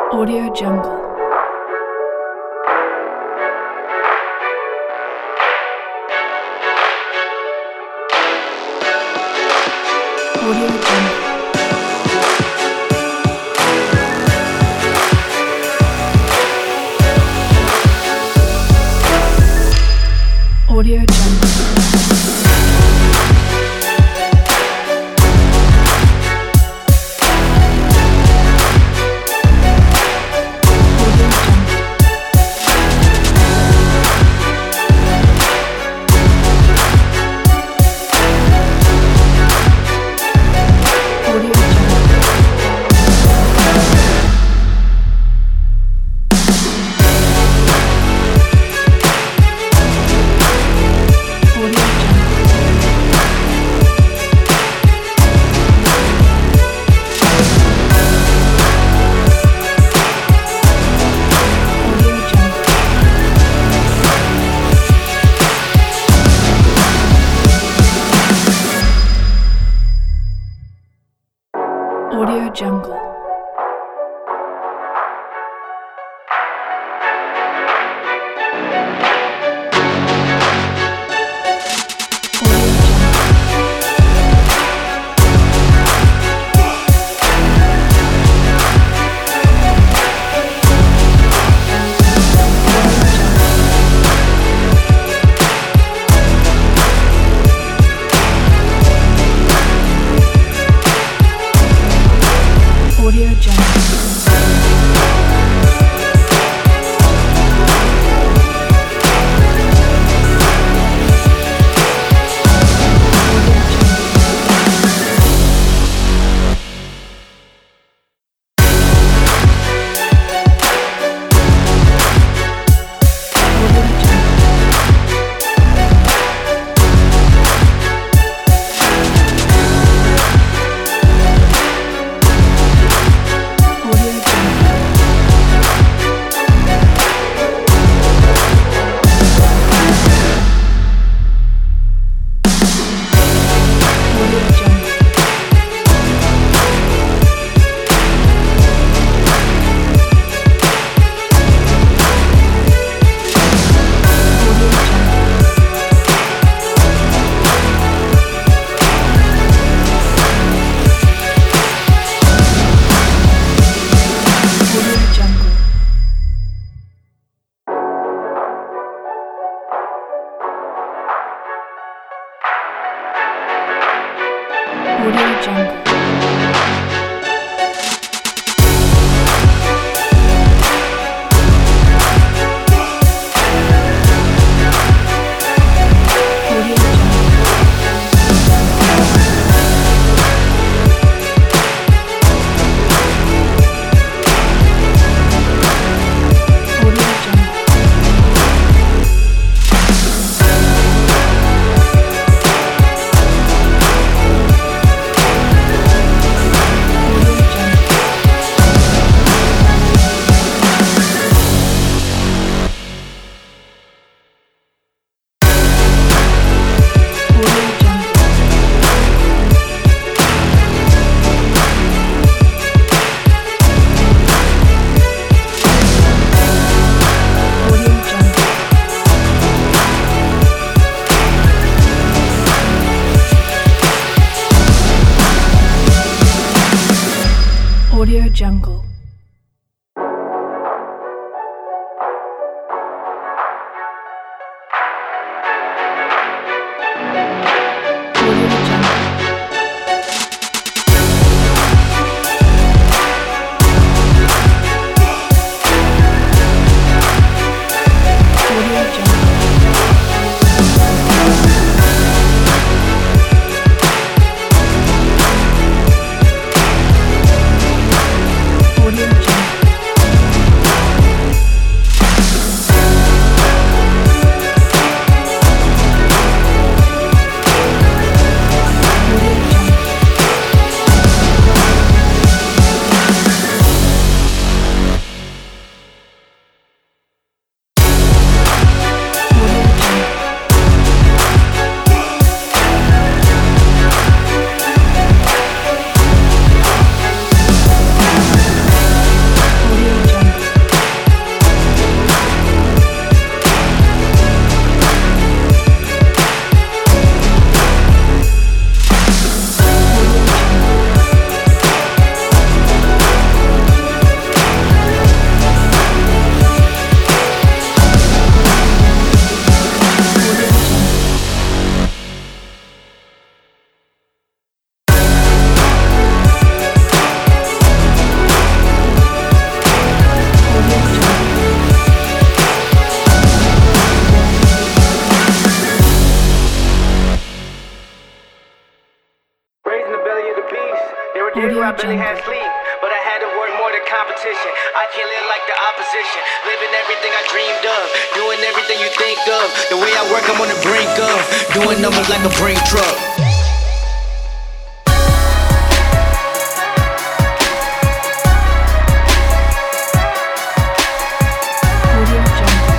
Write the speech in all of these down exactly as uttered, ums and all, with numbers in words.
Audio Jungle. Audio Jungle. Audio Jungle. Audio Jungle. Audio Jungle. Audio Jungle. Audio barely had Jungle. sleep, but I had to work more than competition. I can't live like the opposition, living everything I dreamed of, doing everything you think of. The way I work, I'm on the brink of doing numbers like a brink truck. Audio Jungle.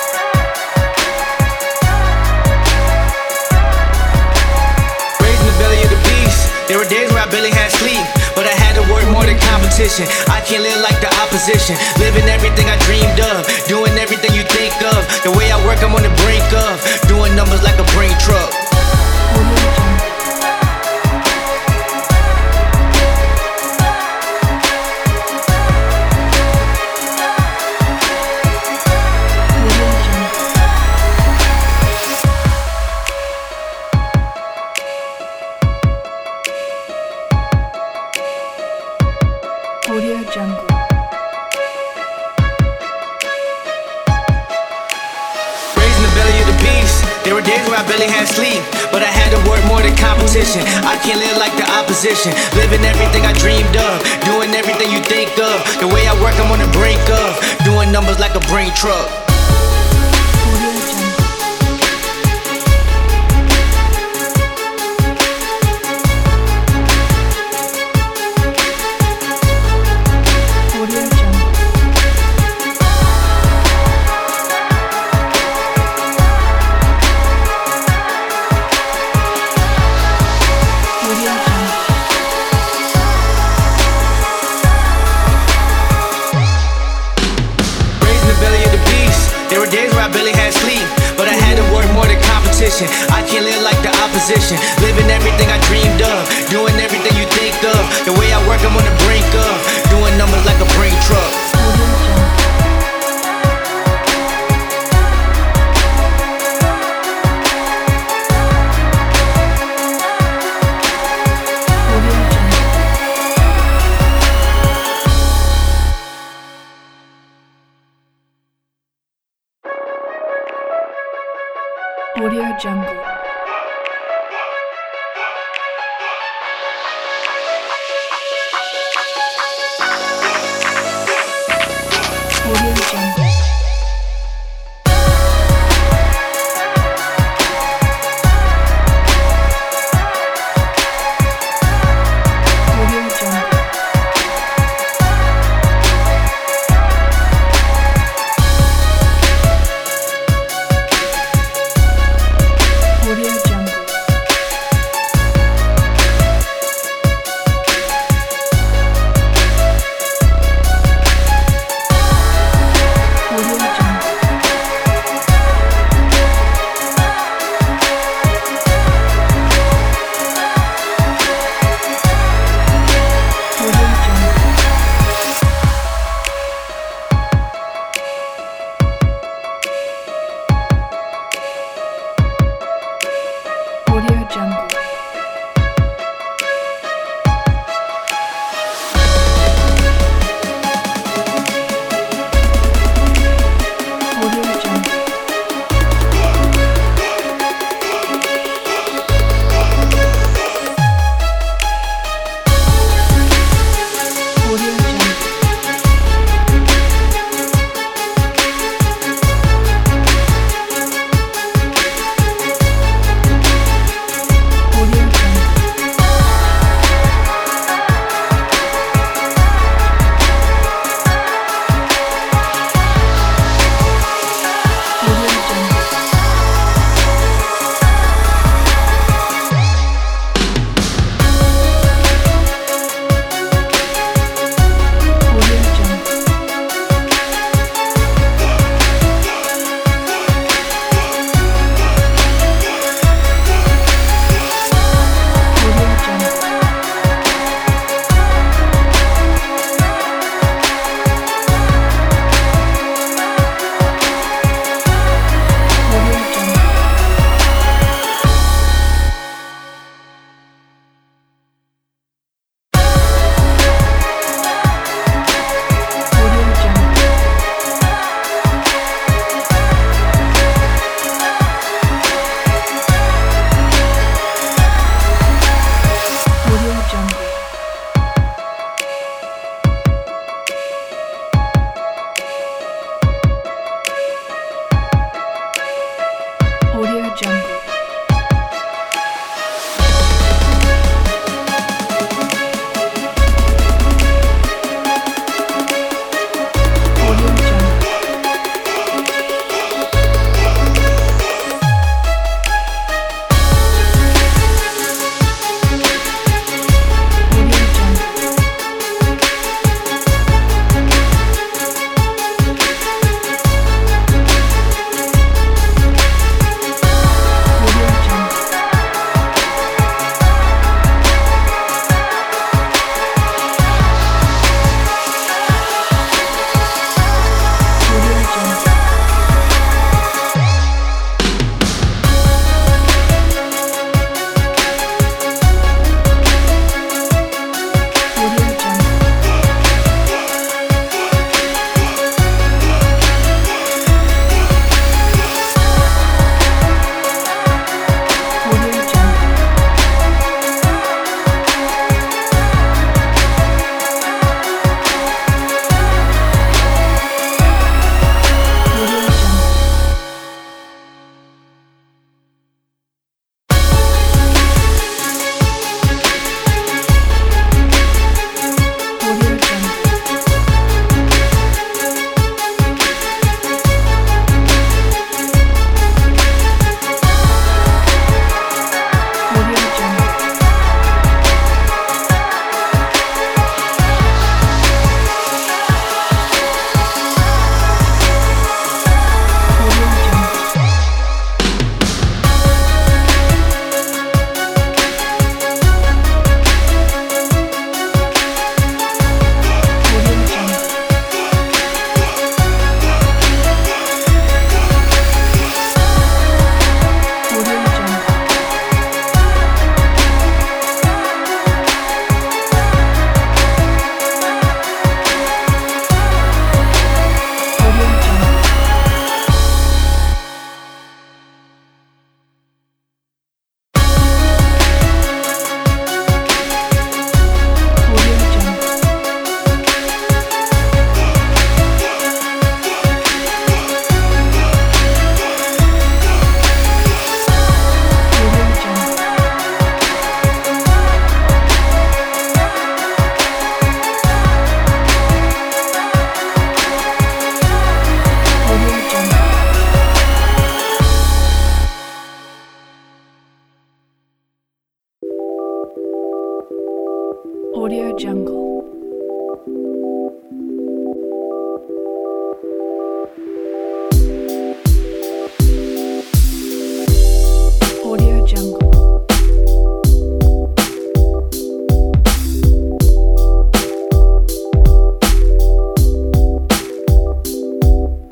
Raising the belly of the beast. There were days where I barely had sleep, but I had to work more than competition. I can't live like the opposition, living everything I dreamed of, doing everything you think of. The way I work, I'm on the brink of doing numbers like a brink truck. Audio Jungle. Audio Jungle. Audio Jungle. Raising the belly of the beast. There were days where I barely had sleep, but I had to work more than competition. I can't live like the opposition, living everything I dreamed of, doing everything you think of. The way I work, I'm on the brink of doing numbers like a brink truck. Audio Jungle. Audio Jungle. Audio Jungle. Raising the belly of the beast. There were days where I barely had sleep, but I had to work more than competition. I can't live like the opposition, living everything I dreamed of, doing everything you think of. The way I work, I'm on the brink of doing numbers like a brink truck. Audio Jungle. Audio Jungle. Audio Jungle. Audio Jungle. Audio Jungle. Audio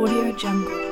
Audio Jungle.